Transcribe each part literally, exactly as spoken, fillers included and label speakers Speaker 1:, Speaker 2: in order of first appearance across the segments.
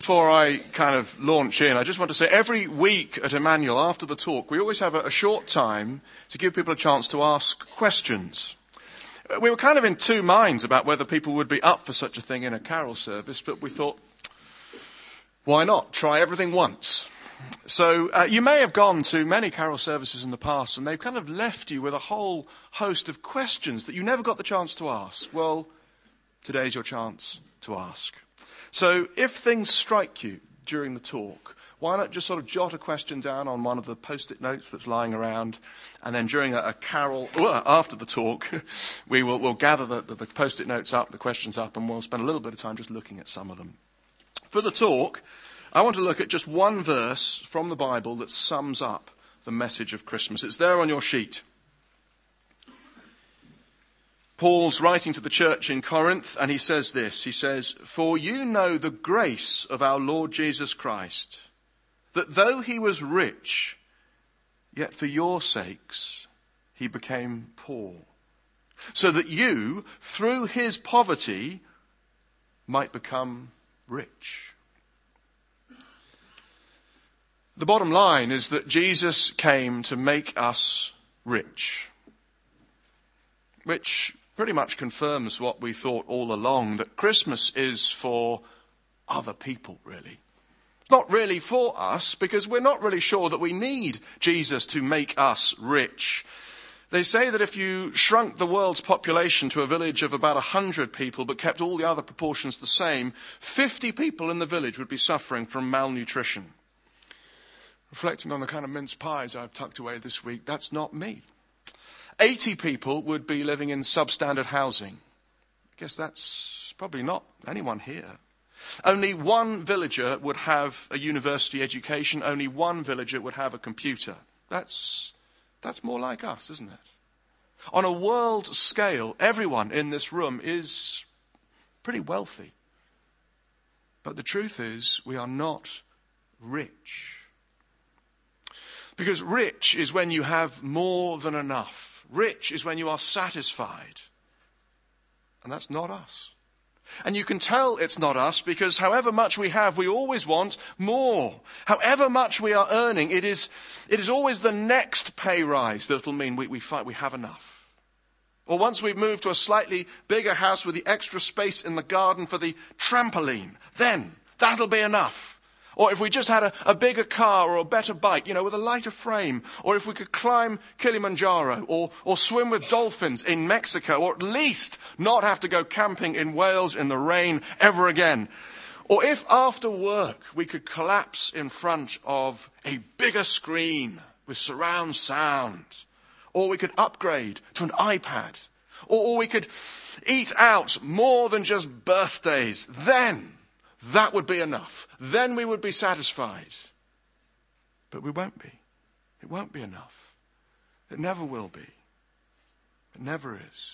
Speaker 1: before I kind of launch in, I just want to say every week at Emmanuel, after the talk, we always have a, a short time to give people a chance to ask questions. We were kind of in two minds about whether people would be up for such a thing in a carol service, but we thought, why not? Try everything once. So uh, you may have gone to many carol services in the past, and they've kind of left you with a whole host of questions that you never got the chance to ask. Well, today's your chance to ask. So if things strike you during the talk, why not just sort of jot a question down on one of the post-it notes that's lying around, and then during a, a carol, uh, after the talk, we will we'll gather the, the, the post-it notes up, the questions up, and we'll spend a little bit of time just looking at some of them. For the talk, I want to look at just one verse from the Bible that sums up the message of Christmas. It's there on your sheet. Paul's writing to the church in Corinth, and he says this. He says, "For you know the grace of our Lord Jesus Christ, that though he was rich, yet for your sakes he became poor, so that you, through his poverty, might become rich." The bottom line is that Jesus came to make us rich, which pretty much confirms what we thought all along, that Christmas is for other people, really. It's not really for us, because we're not really sure that we need Jesus to make us rich. They say that if you shrunk the world's population to a village of about one hundred people but kept all the other proportions the same, fifty people in the village would be suffering from malnutrition. Reflecting on the kind of mince pies I've tucked away this week, that's not me. eighty people would be living in substandard housing. I guess that's probably not anyone here. Only one villager would have a university education. Only one villager would have a computer. That's, that's more like us, isn't it? On a world scale, everyone in this room is pretty wealthy. But the truth is, we are not rich. Because rich is when you have more than enough. Rich is when you are satisfied. And that's not us. And you can tell it's not us because however much we have, we always want more. However much we are earning, it is, it is always the next pay rise that will mean we, we, find we have enough. Or once we've moved to a slightly bigger house with the extra space in the garden for the trampoline, then that'll be enough. Or if we just had a, a bigger car or a better bike, you know, with a lighter frame. Or if we could climb Kilimanjaro or, or swim with dolphins in Mexico. Or at least not have to go camping in Wales in the rain ever again. Or if after work we could collapse in front of a bigger screen with surround sound. Or we could upgrade to an iPad. Or, or we could eat out more than just birthdays. Then that would be enough. Then we would be satisfied. But we won't be. It won't be enough. It never will be. It never is.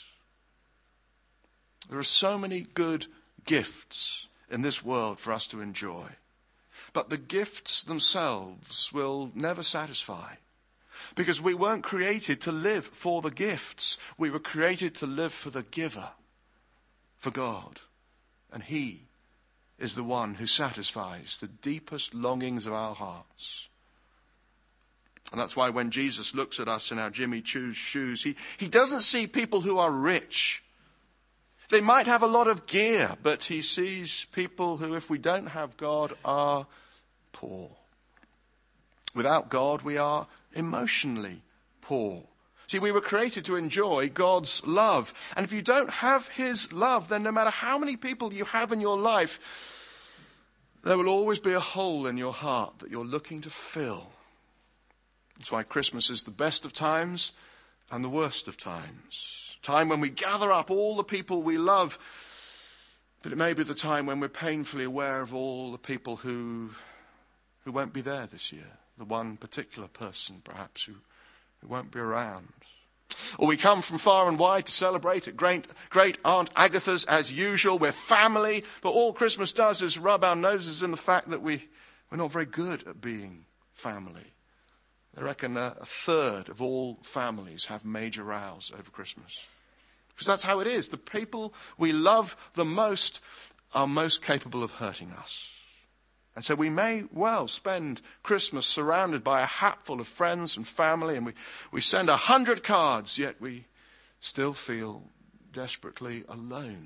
Speaker 1: There are so many good gifts in this world for us to enjoy. But the gifts themselves will never satisfy. Because we weren't created to live for the gifts. We were created to live for the giver. For God. And He is the one who satisfies the deepest longings of our hearts. And that's why when Jesus looks at us in our Jimmy Choo's shoes, he, he doesn't see people who are rich. They might have a lot of gear, but he sees people who, if we don't have God, are poor. Without God, we are emotionally poor. See, we were created to enjoy God's love. And if you don't have his love, then no matter how many people you have in your life, there will always be a hole in your heart that you're looking to fill. That's why Christmas is the best of times and the worst of times. Time when we gather up all the people we love, but it may be the time when we're painfully aware of all the people who, who won't be there this year. The one particular person, perhaps, who who won't be around. Or we come from far and wide to celebrate at great, great Aunt Agatha's as usual. We're family, but all Christmas does is rub our noses in the fact that we, we're not very good at being family. I reckon a, a third of all families have major rows over Christmas. Because that's how it is. The people we love the most are most capable of hurting us. And so we may well spend Christmas surrounded by a hatful of friends and family, and we, we send a hundred cards, yet we still feel desperately alone.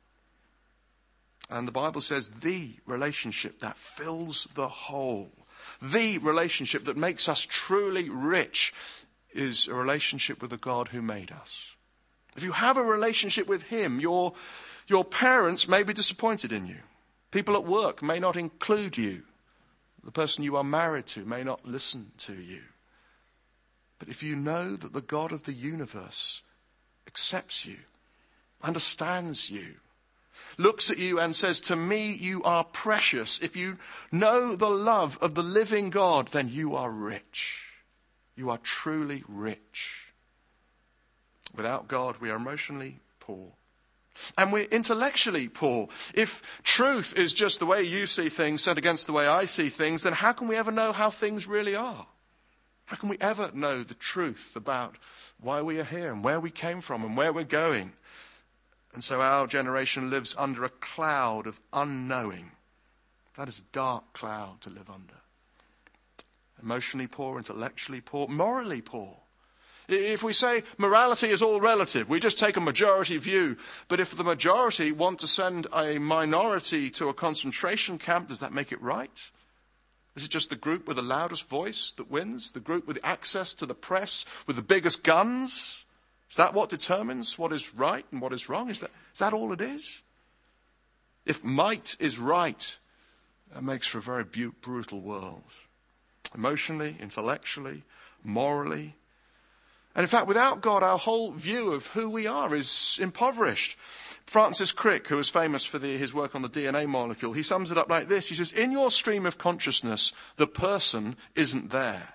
Speaker 1: And the Bible says the relationship that fills the hole, the relationship that makes us truly rich, is a relationship with the God who made us. If you have a relationship with him, your, your parents may be disappointed in you. People at work may not include you. The person you are married to may not listen to you. But if you know that the God of the universe accepts you, understands you, looks at you and says, to me you are precious. If you know the love of the living God, then you are rich. You are truly rich. Without God, we are emotionally poor. And we're intellectually poor. If truth is just the way you see things set against the way I see things, then how can we ever know how things really are? How can we ever know the truth about why we are here and where we came from and where we're going? And so our generation lives under a cloud of unknowing. That is a dark cloud to live under. Emotionally poor, intellectually poor, morally poor. If we say morality is all relative, we just take a majority view. But if the majority want to send a minority to a concentration camp, does that make it right? Is it just the group with the loudest voice that wins? The group with access to the press, with the biggest guns? Is that what determines what is right and what is wrong? Is that, is that all it is? If might is right, that makes for a very bu- brutal world. Emotionally, intellectually, morally. And in fact, without God, our whole view of who we are is impoverished. Francis Crick, who is famous for the, his work on the D N A molecule, he sums it up like this. He says, in your stream of consciousness, the person isn't there.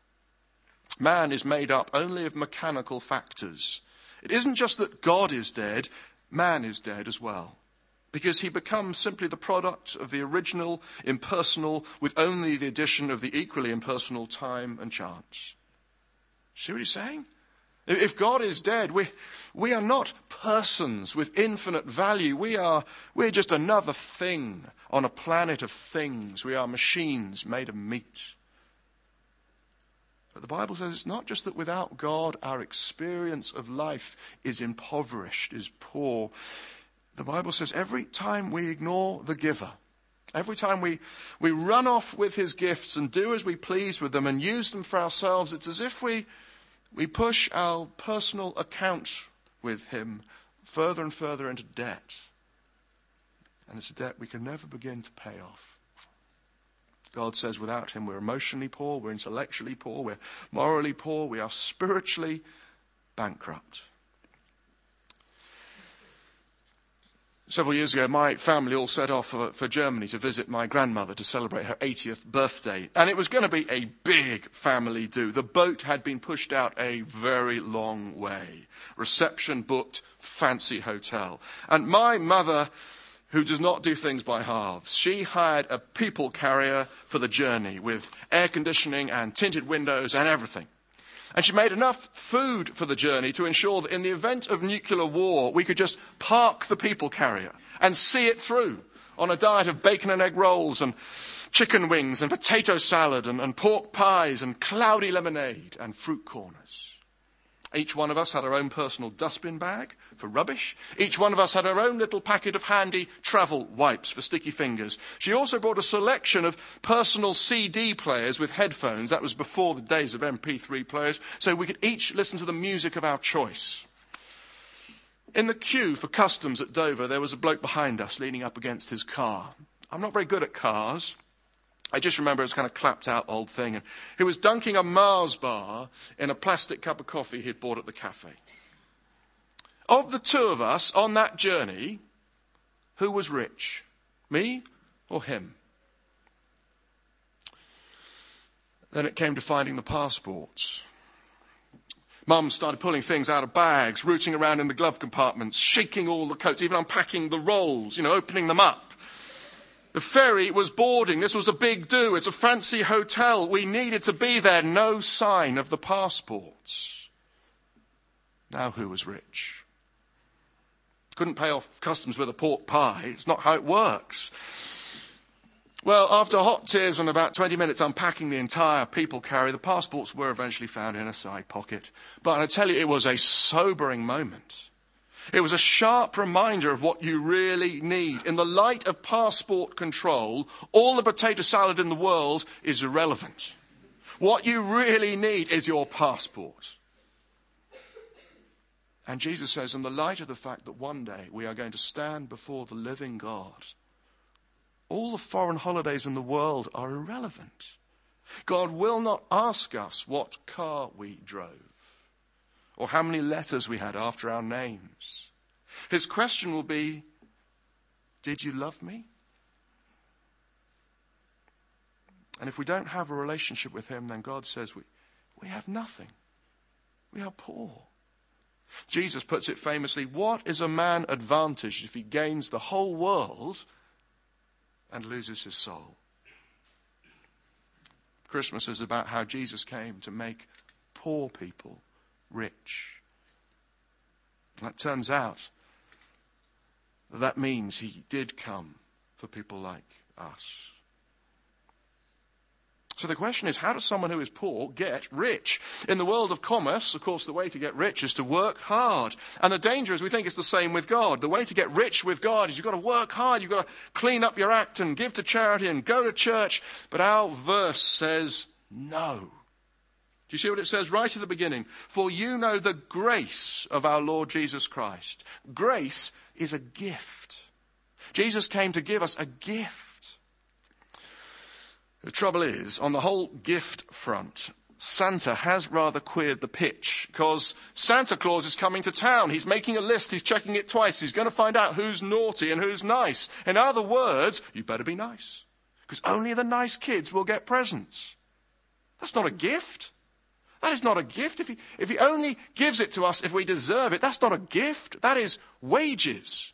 Speaker 1: Man is made up only of mechanical factors. It isn't just that God is dead, man is dead as well. Because he becomes simply the product of the original, impersonal, with only the addition of the equally impersonal time and chance. See what he's saying? If God is dead, we, we are not persons with infinite value. We are, we're just another thing on a planet of things. We are machines made of meat. But the Bible says it's not just that without God, our experience of life is impoverished, is poor. The Bible says every time we ignore the giver, every time we, we run off with his gifts and do as we please with them and use them for ourselves, it's as if we, we push our personal account with him further and further into debt. And it's a debt we can never begin to pay off. God says without him we're emotionally poor, we're intellectually poor, we're morally poor, we are spiritually bankrupt. Several years ago, my family all set off for, for Germany to visit my grandmother to celebrate her eightieth birthday. And it was going to be a big family do. The boat had been pushed out a very long way. Reception booked, fancy hotel. And my mother, who does not do things by halves, she hired a people carrier for the journey with air conditioning and tinted windows and everything. And she made enough food for the journey to ensure that in the event of nuclear war, we could just park the people carrier and see it through on a diet of bacon and egg rolls and chicken wings and potato salad and, and pork pies and cloudy lemonade and fruit corners. Each one of us had our own personal dustbin bag for rubbish. Each one of us had our own little packet of handy travel wipes for sticky fingers. She also brought a selection of personal C D players with headphones. That was before the days of M P three players. So we could each listen to the music of our choice. In the queue for customs at Dover, there was a bloke behind us leaning up against his car. I'm not very good at cars. I just remember it was kind of clapped out old thing. And he was dunking a Mars bar in a plastic cup of coffee he'd bought at the cafe. Of the two of us on that journey, who was rich? Me or him? Then it came to finding the passports. Mum started pulling things out of bags, rooting around in the glove compartments, shaking all the coats, even unpacking the rolls, you know, opening them up. The ferry was boarding. This was a big do. It's a fancy hotel. We needed to be there. No sign of the passports. Now who was rich? Couldn't pay off customs with a pork pie. It's not how it works. Well, after hot tears and about twenty minutes unpacking the entire people carrier, the passports were eventually found in a side pocket. But I tell you, it was a sobering moment. It was a sharp reminder of what you really need. In the light of passport control, all the potato salad in the world is irrelevant. What you really need is your passport. And Jesus says, in the light of the fact that one day we are going to stand before the living God, all the foreign holidays in the world are irrelevant. God will not ask us what car we drove or how many letters we had after our names. His question will be, did you love me? And if we don't have a relationship with him, then God says we, we have nothing. We are poor. Jesus puts it famously, what is a man advantaged if he gains the whole world and loses his soul? Christmas is about how Jesus came to make poor people rich. And it turns out that, that means he did come for people like us. So the question is, how does someone who is poor get rich? In the world of commerce, of course, the way to get rich is to work hard. And the danger is we think it's the same with God. The way to get rich with God is you've got to work hard, you've got to clean up your act and give to charity and go to church. But our verse says no. Do you see what it says right at the beginning? For you know the grace of our Lord Jesus Christ. Grace is a gift. Jesus came to give us a gift. The trouble is, on the whole gift front, Santa has rather queered the pitch, because Santa Claus is coming to town. He's making a list. He's checking it twice. He's going to find out who's naughty and who's nice. In other words, you better be nice, because only the nice kids will get presents. That's not a gift. That is not a gift. If he, if he only gives it to us if we deserve it, that's not a gift. That is wages.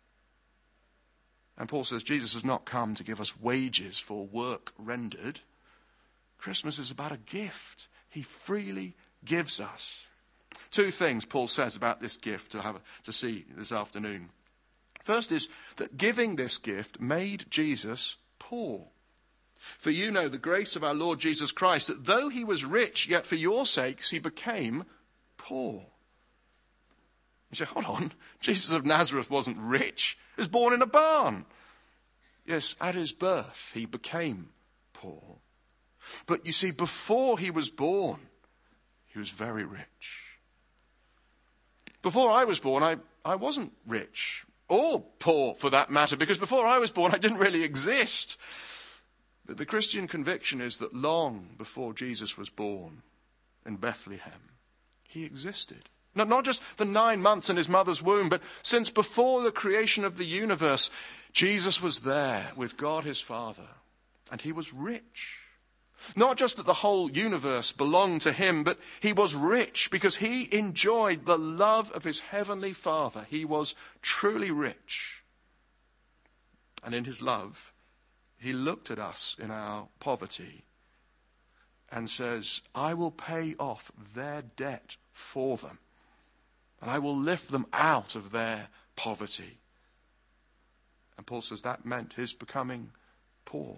Speaker 1: And Paul says Jesus has not come to give us wages for work rendered. Christmas is about a gift he freely gives us. Two things Paul says about this gift to have to see this afternoon. First is that giving this gift made Jesus poor. For you know the grace of our Lord Jesus Christ, that though he was rich, yet for your sakes he became poor. You say, hold on, Jesus of Nazareth wasn't rich. He was born in a barn. Yes, at his birth, he became poor. But you see, before he was born, he was very rich. Before I was born, I, I wasn't rich, or poor for that matter, because before I was born, I didn't really exist. But the Christian conviction is that long before Jesus was born in Bethlehem, he existed. Not, not just the nine months in his mother's womb, but since before the creation of the universe, Jesus was there with God his Father, and he was rich. Not just that the whole universe belonged to him, but he was rich because he enjoyed the love of his heavenly Father. He was truly rich. And in his love, he looked at us in our poverty and says, I will pay off their debt for them. And I will lift them out of their poverty. And Paul says that meant his becoming poor.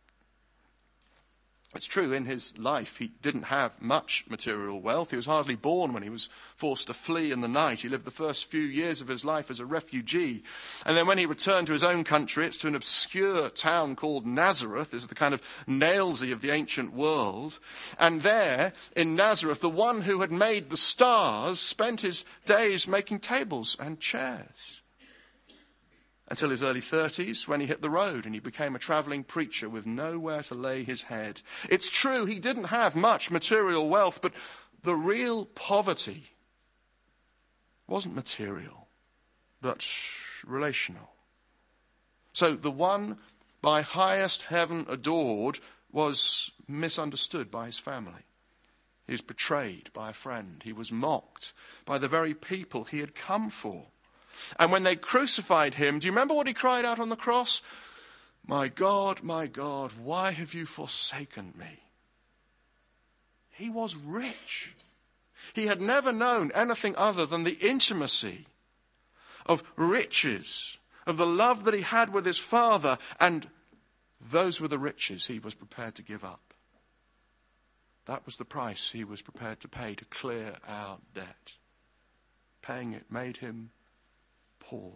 Speaker 1: It's true, in his life he didn't have much material wealth. He was hardly born when he was forced to flee in the night. He lived the first few years of his life as a refugee. And then when he returned to his own country, it's to an obscure town called Nazareth. This is the kind of Nailsy of the ancient world. And there, in Nazareth, the one who had made the stars spent his days making tables and chairs. Until his early thirties, when he hit the road and he became a traveling preacher with nowhere to lay his head. It's true, he didn't have much material wealth, but the real poverty wasn't material, but relational. So the one by highest heaven adored was misunderstood by his family. He was betrayed by a friend. He was mocked by the very people he had come for. And when they crucified him, do you remember what he cried out on the cross? My God, my God, why have you forsaken me? He was rich. He had never known anything other than the intimacy of riches, of the love that he had with his Father, and Those were the riches he was prepared to give up. That was the price he was prepared to pay to clear our debt. Paying it made him poor.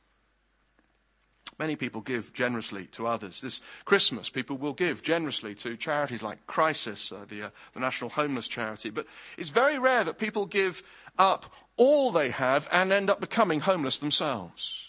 Speaker 1: Many people give generously to others. This Christmas, people will give generously to charities like Crisis, uh, the, uh, the National Homeless Charity. But it's very rare that people give up all they have and end up becoming homeless themselves.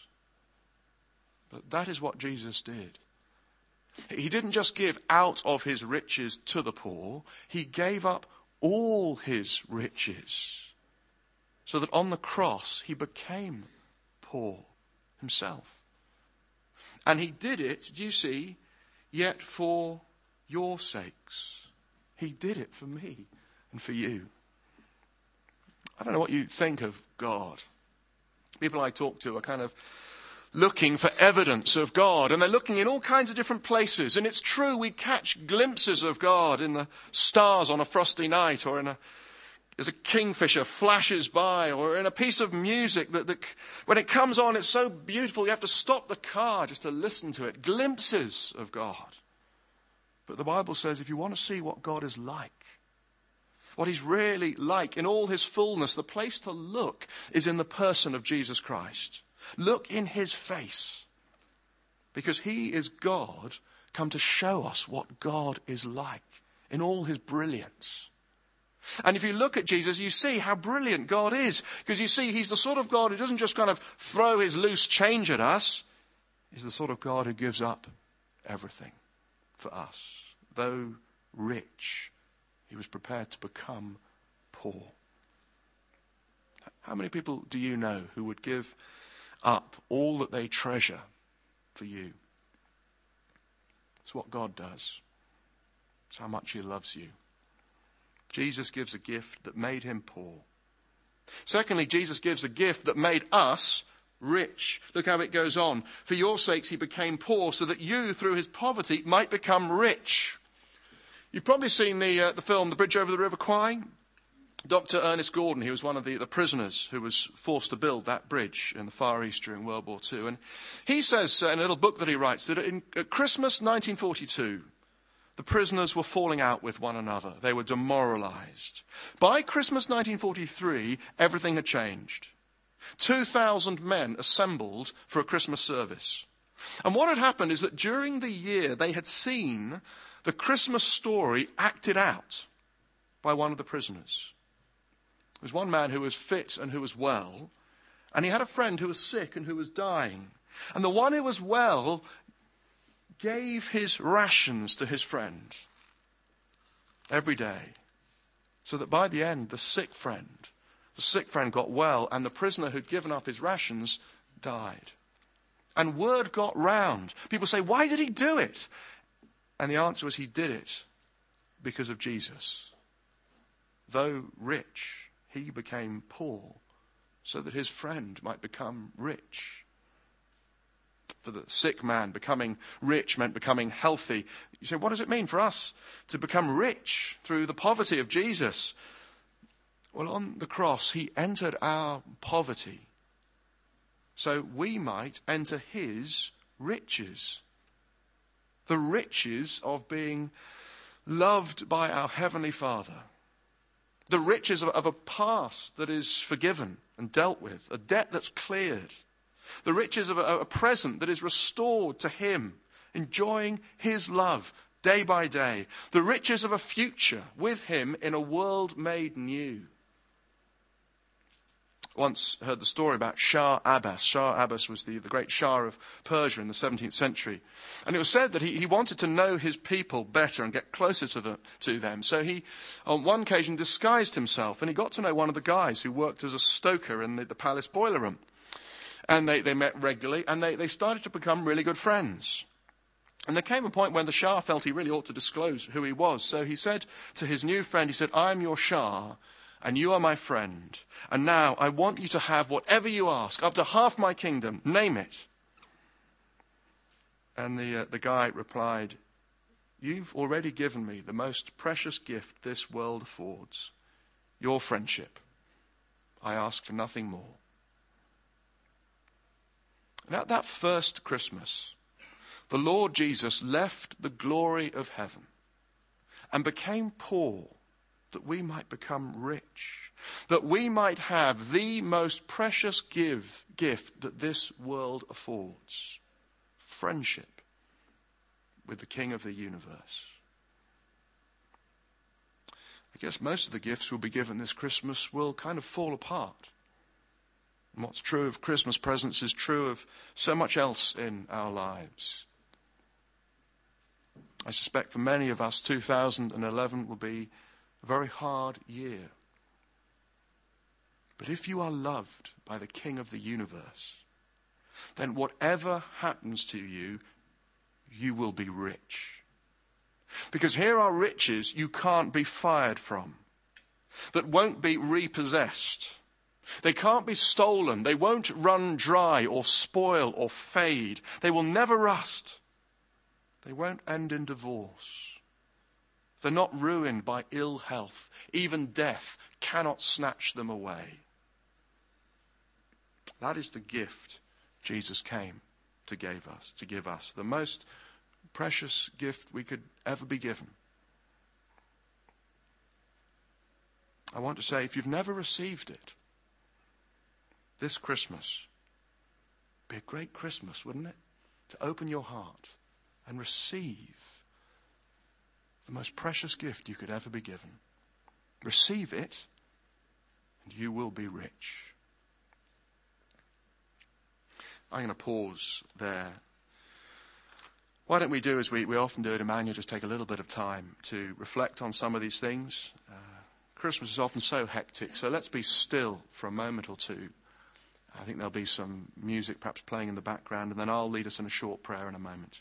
Speaker 1: But that is what Jesus did. He didn't just give out of his riches to the poor. He gave up all his riches so that on the cross he became poor himself. And he did it, do you see, yet for your sakes. He did it for me and for you. I don't know what you think of God. People I talk to are kind of looking for evidence of God, and they're looking in all kinds of different places. And it's true, we catch glimpses of God in the stars on a frosty night, or in a as a kingfisher flashes by, or in a piece of music that, that when it comes on, it's so beautiful you have to stop the car just to listen to it. Glimpses of God. But the Bible says if you want to see what God is like, what he's really like in all his fullness, the place to look is in the person of Jesus Christ. Look in his face, because he is God come to show us what God is like in all his brilliance. And if you look at Jesus, you see how brilliant God is, because you see he's the sort of God who doesn't just kind of throw his loose change at us. He's the sort of God who gives up everything for us. Though rich, he was prepared to become poor. How many people do you know who would give up all that they treasure for you? It's what God does. It's how much he loves you. Jesus gives a gift that made him poor. Secondly, Jesus gives a gift that made us rich. Look how it goes on. For your sakes he became poor, so that you, through his poverty, might become rich. You've probably seen the uh, the film The Bridge Over the River Kwai. Doctor Ernest Gordon, he was one of the, the prisoners who was forced to build that bridge in the Far East during World War Two. And he says uh, in a little book that he writes that in, at Christmas nineteen forty-two, the prisoners were falling out with one another. They were demoralized. By Christmas nineteen forty-three, everything had changed. two thousand men assembled for a Christmas service. And what had happened is that during the year, they had seen the Christmas story acted out by one of the prisoners. There was one man who was fit and who was well, and he had a friend who was sick and who was dying. And the one who was well gave his rations to his friend every day, so that by the end, the sick friend, the sick friend got well, and the prisoner who'd given up his rations died. And word got round. People say, why did he do it? And the answer was, he did it because of Jesus. Though rich, he became poor so that his friend might become rich. For the sick man, becoming rich meant becoming healthy. You say, what does it mean for us to become rich through the poverty of Jesus? Well, on the cross, he entered our poverty so we might enter his riches. The riches of being loved by our Heavenly Father. The riches of, of a past that is forgiven and dealt with. A debt that's cleared. The riches of a, a present that is restored to him. Enjoying his love day by day. The riches of a future with him in a world made new. Once heard the story about Shah Abbas. Shah Abbas was the, the great Shah of Persia in the seventeenth century. And it was said that he, he wanted to know his people better and get closer to, the, to them. So he, on one occasion, disguised himself, and he got to know one of the guys who worked as a stoker in the, the palace boiler room. And they, they met regularly, and they, they started to become really good friends. And there came a point when the Shah felt he really ought to disclose who he was. So he said to his new friend, he said, I'm your Shah, and you are my friend. And now I want you to have whatever you ask, up to half my kingdom, name it. And the, uh, the guy replied, you've already given me the most precious gift this world affords, your friendship. I ask for nothing more. And at that first Christmas, the Lord Jesus left the glory of heaven and became poor that we might become rich, that we might have the most precious give, gift that this world affords, friendship with the King of the universe. I guess most of the gifts we'll be given this Christmas will kind of fall apart. And what's true of Christmas presents is true of so much else in our lives. I suspect for many of us, two thousand eleven will be a very hard year. But if you are loved by the King of the universe, then whatever happens to you, you will be rich. Because here are riches you can't be fired from, that won't be repossessed. They can't be stolen. They won't run dry or spoil or fade. They will never rust. They won't end in divorce. They're not ruined by ill health. Even death cannot snatch them away. That is the gift Jesus came to give us, to give us. The most precious gift we could ever be given. I want to say, if you've never received it, this Christmas would be a great Christmas, wouldn't it? To open your heart and receive the most precious gift you could ever be given. Receive it, and you will be rich. I'm going to pause there. Why don't we do as we, we often do at Emmanuel, just take a little bit of time to reflect on some of these things. Uh, Christmas is often so hectic, so let's be still for a moment or two. I think there'll be some music perhaps playing in the background, and then I'll lead us in a short prayer in a moment.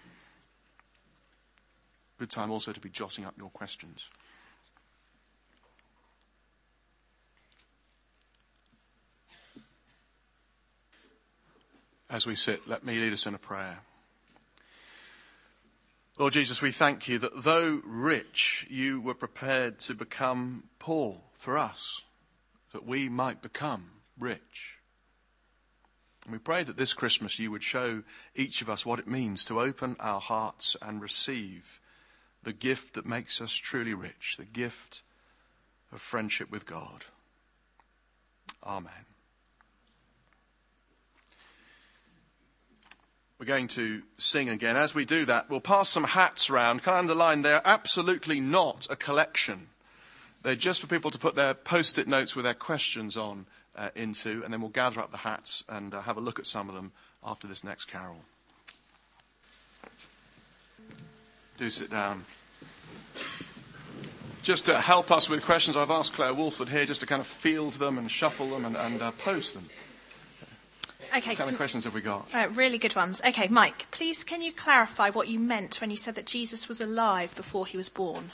Speaker 1: Good time also to be jotting up your questions. As we sit, let me lead us in a prayer. Lord Jesus, we thank you that though rich, you were prepared to become poor for us, that we might become rich. And we pray that this Christmas you would show each of us what it means to open our hearts and receive the gift that makes us truly rich, the gift of friendship with God. Amen. We're going to sing again. As we do that, we'll pass some hats round. Can I underline, they're absolutely not a collection. They're just for people to put their post-it notes with their questions on uh, into, and then we'll gather up the hats and uh, have a look at some of them after this next carol. Do sit down. Just to help us with questions, I've asked Claire Wolford here just to kind of field them and shuffle them and, and uh, post them.
Speaker 2: Okay,
Speaker 1: what kind
Speaker 2: so,
Speaker 1: of questions have we got?
Speaker 2: Uh, really good ones. Okay, Mike, please can you clarify what you meant when you said that Jesus was alive before he was born?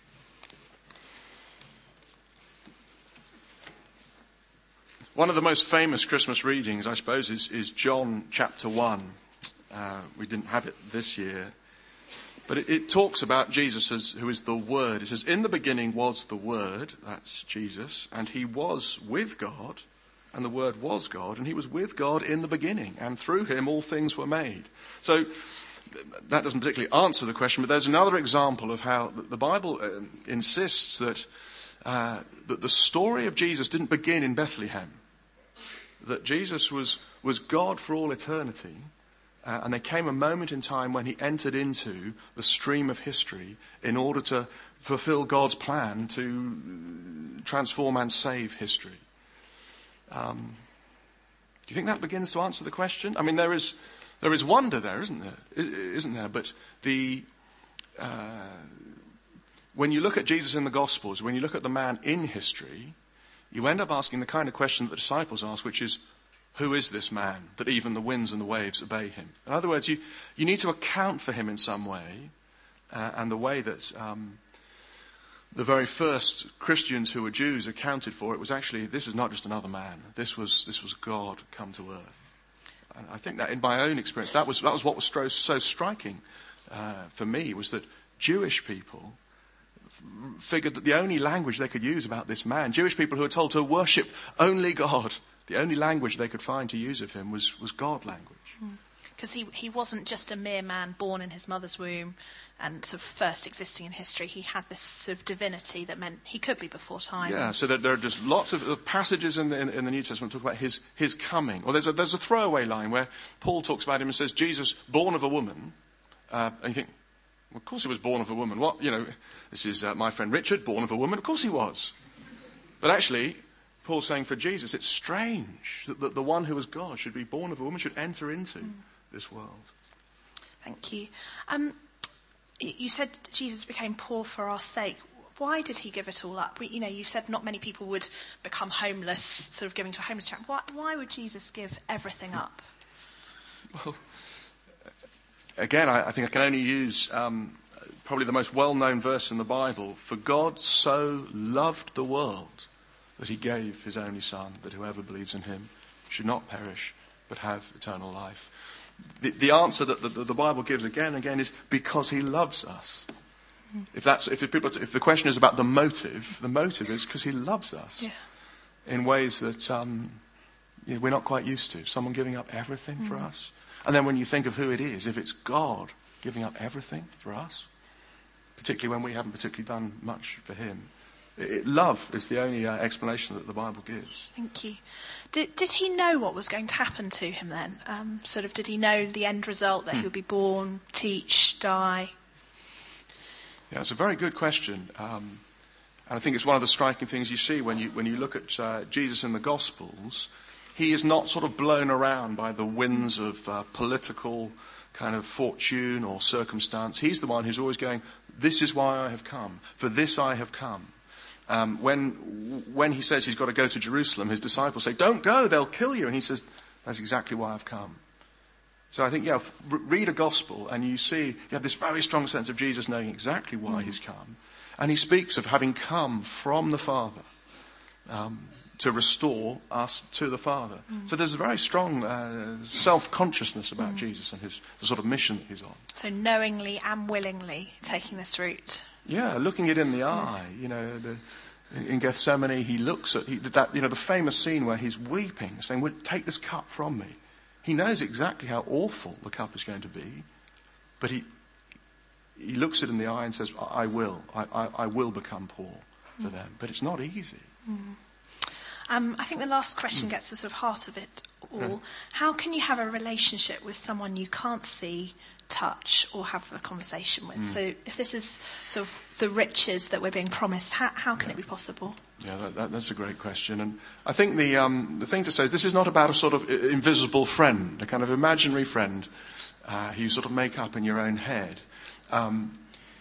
Speaker 1: One of the most famous Christmas readings, I suppose, is, is John chapter one. Uh, we didn't have it this year. But it, it talks about Jesus as who is the Word. It says, in the beginning was the Word, that's Jesus, and he was with God, and the Word was God, and he was with God in the beginning, and through him all things were made. So that doesn't particularly answer the question, but there's another example of how the Bible uh, insists that, uh, that the story of Jesus didn't begin in Bethlehem, that Jesus was, was God for all eternity. Uh, and there came a moment in time when he entered into the stream of history in order to fulfill God's plan to transform and save history. Um, do you think that begins to answer the question? I mean, there is there is wonder there, isn't there? Isn't there? But the uh, when you look at Jesus in the Gospels, when you look at the man in history, you end up asking the kind of question that the disciples asked, which is, who is this man that even the winds and the waves obey him? In other words, you, you need to account for him in some way. Uh, and the way that um, the very first Christians who were Jews accounted for it was actually, this is not just another man. This was this was God come to earth. And I think that in my own experience, that was, that was what was so, so striking uh, for me, was that Jewish people f- figured that the only language they could use about this man, Jewish people who were told to worship only God, the only language they could find to use of him was, was God language.
Speaker 2: Because he, he wasn't just a mere man born in his mother's womb and sort of first existing in history. He had this sort of divinity that meant he could be before time.
Speaker 1: Yeah, so that there are just lots of, of passages in the, in, in the New Testament talk about his, his coming. Or there's a, there's a throwaway line where Paul talks about him and says, Jesus, born of a woman. Uh, and you think, well, of course he was born of a woman. What, you know, this is uh, my friend Richard, born of a woman. Of course he was. But actually, Paul's saying for Jesus, it's strange that, that the one who was God should be born of a woman, should enter into mm. this world.
Speaker 2: Thank you. Um, you said Jesus became poor for our sake. Why did he give it all up? You know, you said not many people would become homeless, sort of giving to a homeless charity. Why, why would Jesus give everything up?
Speaker 1: Well, again, I, I think I can only use um, probably the most well-known verse in the Bible. For God so loved the world that he gave his only son, that whoever believes in him should not perish, but have eternal life. The, the answer that the, the Bible gives again and again is because he loves us. Mm. If that's if, people, if the question is about the motive, the motive is because he loves us yeah. in ways that um, you know, we're not quite used to. Someone giving up everything mm. for us. And then when you think of who it is, if it's God giving up everything for us, particularly when we haven't particularly done much for him, It, love is the only uh, explanation that the Bible gives.
Speaker 2: Thank you. Did, did he know what was going to happen to him then? Um, sort of, did he know the end result, that hmm. he would be born, teach, die?
Speaker 1: Yeah, it's a very good question. Um, and I think it's one of the striking things you see when you, when you look at uh, Jesus in the Gospels. He is not sort of blown around by the winds of uh, political kind of fortune or circumstance. He's the one who's always going, this is why I have come. For this I have come. Um, when when he says he's got to go to Jerusalem, his disciples say, don't go, they'll kill you. And he says, that's exactly why I've come. So I think, yeah, f- read a gospel and you see, you have this very strong sense of Jesus knowing exactly why mm. he's come. And he speaks of having come from the Father um, to restore us to the Father. Mm. So there's a very strong uh, self-consciousness about mm. Jesus and his the sort of mission that he's on.
Speaker 2: So knowingly and willingly taking this route.
Speaker 1: Yeah, looking it in the eye. You know, the, in Gethsemane, he looks at he, that. You know, the famous scene where he's weeping, saying, "Well, take this cup from me." He knows exactly how awful the cup is going to be, but he he looks it in the eye and says, "I, I will. I, I, I will become poor for mm. them." But it's not easy.
Speaker 2: Mm. Um, I think the last question mm. gets the sort of heart of it all. Yeah. How can you have a relationship with someone you can't see, touch, or have a conversation with? Mm. So if this is sort of the riches that we're being promised, how, how can yeah. it be possible?
Speaker 1: Yeah, that, that, that's a great question. And I think the um, the thing to say is this is not about a sort of invisible friend, a kind of imaginary friend uh, who you sort of make up in your own head. Um,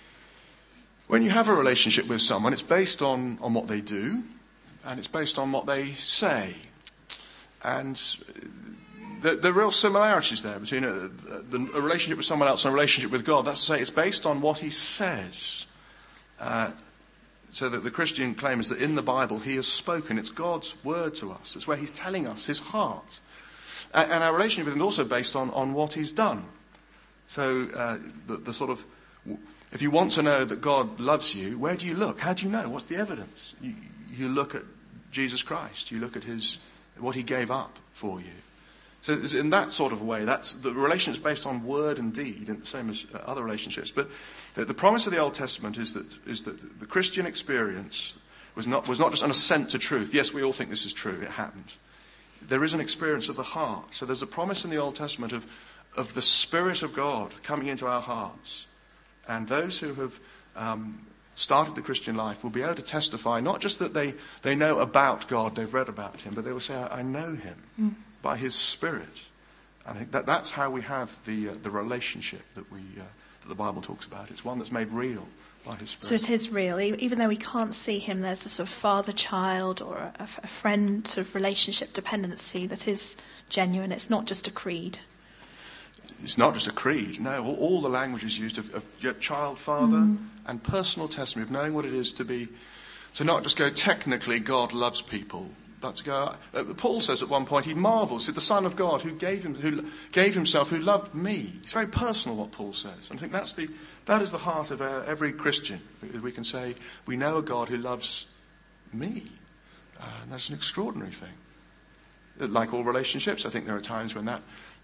Speaker 1: when you have a relationship with someone, it's based on, on what they do, and it's based on what they say. And the, the real similarities there between a, the, a relationship with someone else and a relationship with God, that's to say, it's based on what he says. Uh, so that the Christian claim is that in the Bible he has spoken. It's God's word to us. It's where he's telling us his heart. And, and our relationship with him is also based on, on what he's done. So uh, the, the sort of, if you want to know that God loves you, where do you look? How do you know? What's the evidence? You, you look at Jesus Christ. You look at his what he gave up for you. So in that sort of way, that's the relationship is based on word and deed, and the same as other relationships. But the, the promise of the Old Testament is that is that the Christian experience was not was not just an assent to truth. Yes, we all think this is true. It happened. There is an experience of the heart. So there's a promise in the Old Testament of of the Spirit of God coming into our hearts, and those who have um, started the Christian life will be able to testify not just that they they know about God, they've read about him, but they will say, "I, I know him." Mm. By his Spirit. I think that that's how we have the uh, the relationship that we uh, that the Bible talks about. It's one that's made real by his Spirit.
Speaker 2: So it is real, even though we can't see him. There's a sort of father-child or a, a friend sort of relationship dependency that is genuine. It's not just a creed.
Speaker 1: It's not just a creed. No, all, all the language is used of, of child, father, mm. and personal testimony of knowing what it is to be. To not just go technically, God loves people. But to go, uh, Paul says at one point he marvels at the Son of God who gave him, who gave himself, who loved me. It's very personal what Paul says, and I think that's the that is the heart of uh, every Christian. We can say we know a God who loves me, uh, and that's an extraordinary thing. Like all relationships, I think there are times when that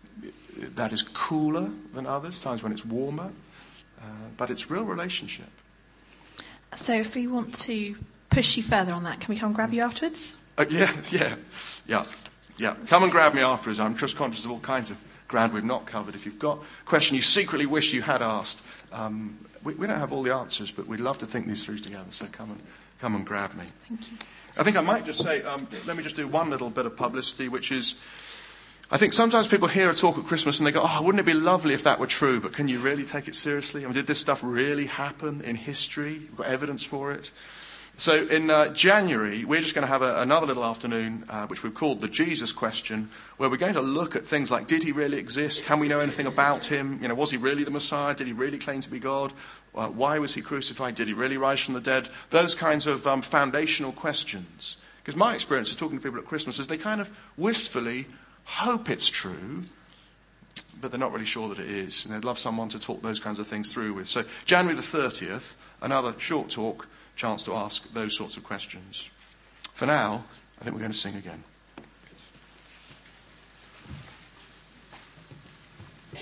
Speaker 1: that is cooler than others, times when it's warmer, uh, but it's real relationship.
Speaker 2: So if we want to push you further on that, can we come and grab you afterwards?
Speaker 1: Uh, yeah, yeah, yeah, yeah. Come and grab me afterwards. I'm just conscious of all kinds of ground we've not covered. If you've got a question you secretly wish you had asked, um, we, we don't have all the answers, but we'd love to think these through together. So come and come and grab me.
Speaker 2: Thank you.
Speaker 1: I think I might just say, um, let me just do one little bit of publicity, which is, I think sometimes people hear a talk at Christmas and they go, oh, wouldn't it be lovely if that were true, but can you really take it seriously? I mean, did this stuff really happen in history? We've got evidence for it. So in uh, January, we're just going to have a, another little afternoon, uh, which we've called the Jesus question, where we're going to look at things like, did he really exist? Can we know anything about him? You know, was he really the Messiah? Did he really claim to be God? Uh, why was he crucified? Did he really rise from the dead? Those kinds of um, foundational questions. Because my experience of talking to people at Christmas is they kind of wistfully hope it's true, but they're not really sure that it is. And they'd love someone to talk those kinds of things through with. So January the thirtieth, another short talk, chance to ask those sorts of questions. For now, I think we're going to sing again.